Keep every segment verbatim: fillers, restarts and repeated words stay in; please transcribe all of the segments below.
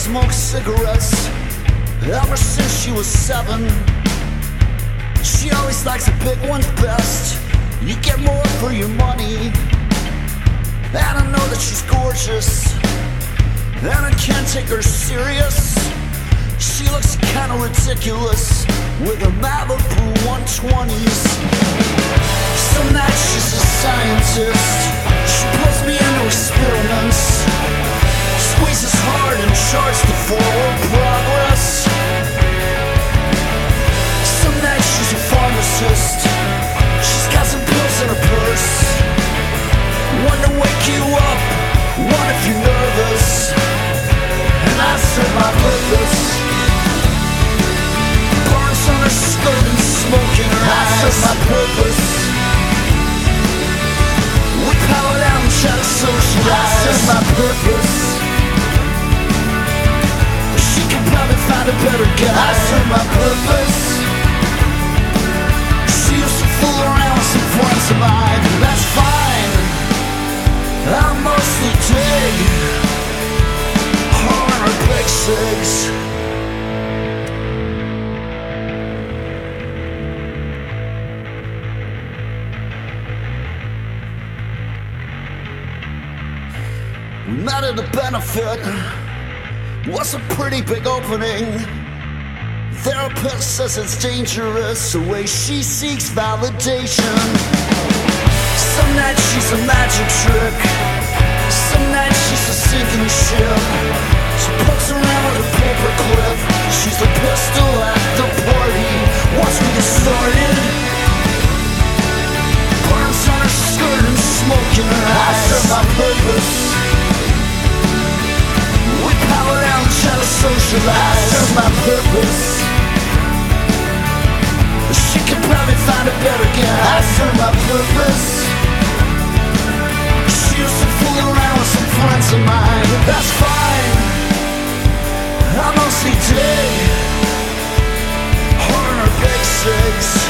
smokes cigarettes ever since she was seven. She always likes the big ones best. You get more for your money. And I know that she's gorgeous, and I can't take her serious. She looks kinda ridiculous with her Malibu one twenties. Some nights she's a scientist. She puts me into experiments, squeezes hard and charts the forward progress. Some nights she's a pharmacist. She's got some pills in her purse. One to wake you up, one if you're nervous. And I serve my purpose. Burns on her skirt and smoke in her eyes. I serve my purpose. We power down and try to socialize. I serve my purpose. She could probably find a better guy. I serve my purpose. She used to fool around with some friends of mine. That's fine. I mostly dig her and her big cigs. We met at a benefit. Was a pretty big opening. Therapist says it's dangerous the way she seeks validation. Some nights she's a magic trick. Some nights she's a sinking ship. She pokes around with a paper clip. She's a pistol at the party once we get started. Burns on her skirt and smoke in her eyes. I serve my purpose. We power down and try to socialize. I serve my purpose. She could probably find a better guy. I serve my purpose. She used to fool around with some friends of mine. That's fine. I mostly dig her and her big cigs.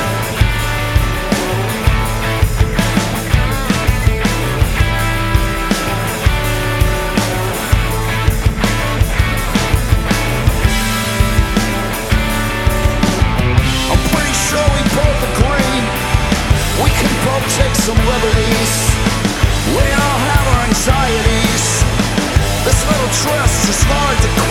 Take some liberties. We all have our anxieties. This little trust is hard to